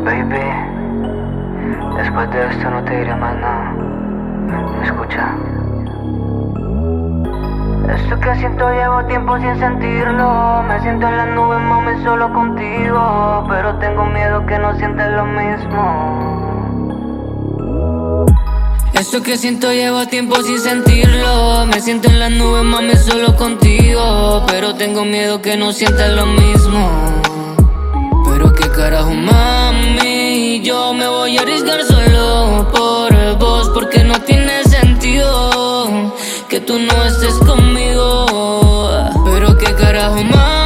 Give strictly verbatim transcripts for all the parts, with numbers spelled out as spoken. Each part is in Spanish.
Baby, después de esto no te diré más nada. Escucha. Esto que siento llevo tiempo sin sentirlo. Me siento en las nubes, mami, solo contigo. Pero tengo miedo que no sientas lo mismo. Esto que siento llevo tiempo sin sentirlo. Me siento en las nubes, mami, solo contigo. Pero tengo miedo que no sientas lo mismo. Pero qué carajo, mami, yo me voy a arriesgar solo por vos, porque no tiene sentido que tú no estés conmigo. Pero qué carajo,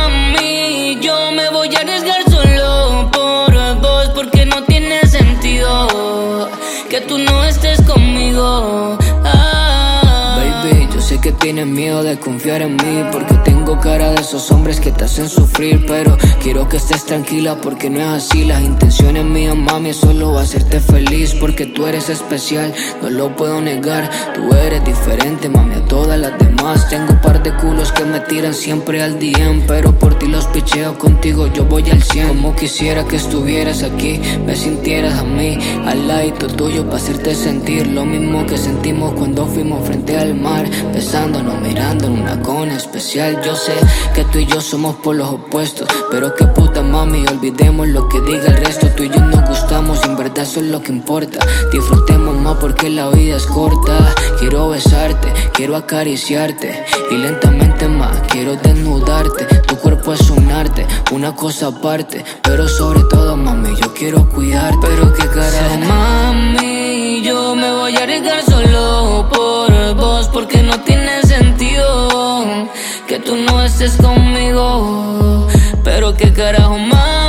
mami, yo me voy a arriesgar solo por vos, porque no tiene sentido que tú no estés conmigo. Ah. Baby, yo sé que tienes miedo de confiar en mí, porque tengo cara de esos hombres que te hacen sufrir. Pero quiero que estés tranquila, porque no es así. Las intenciones mías, mami, es solo hacerte feliz, porque tú eres especial, no lo puedo negar. Tú eres diferente, mami, a todas las demás. Tengo un par de culos que me tiran siempre al D M, pero por ti los picheo, contigo yo voy al cien. Como quisiera que estuvieras aquí, me sintieras a mí, al ladito tuyo, para hacerte sentir lo mismo que sentimos cuando fuimos frente al mar, besándonos, mirando en una cona especial. Yo sé que tú y yo somos polos opuestos, pero qué puta, mami, olvidemos lo que diga el resto. Tú y yo nos gustamos y en verdad eso es lo que importa. Disfrutemos más porque la vida es corta. Quiero besarte, quiero acariciarte y lentamente más quiero desnudarte. Tu cuerpo es un arte, una cosa aparte, pero sobre todo, mami, yo quiero cuidarte. Pero qué carajo, mami, yo me voy a arriesgar solo por vos, porque no tiene sentido que tú no estés conmigo. Pero qué carajo,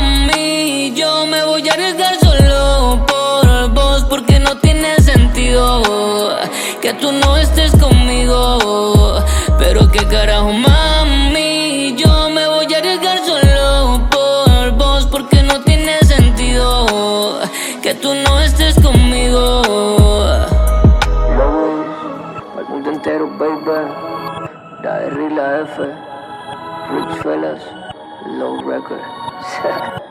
mami, yo me voy a arriesgar solo por vos, porque no tiene sentido que tú no estés conmigo. Pero qué carajo, mami, yo me voy a arriesgar solo por vos, porque no tiene sentido que tú no estés conmigo. Al mundo entero, baby. La R y la F, Rich Fellas, Low Record.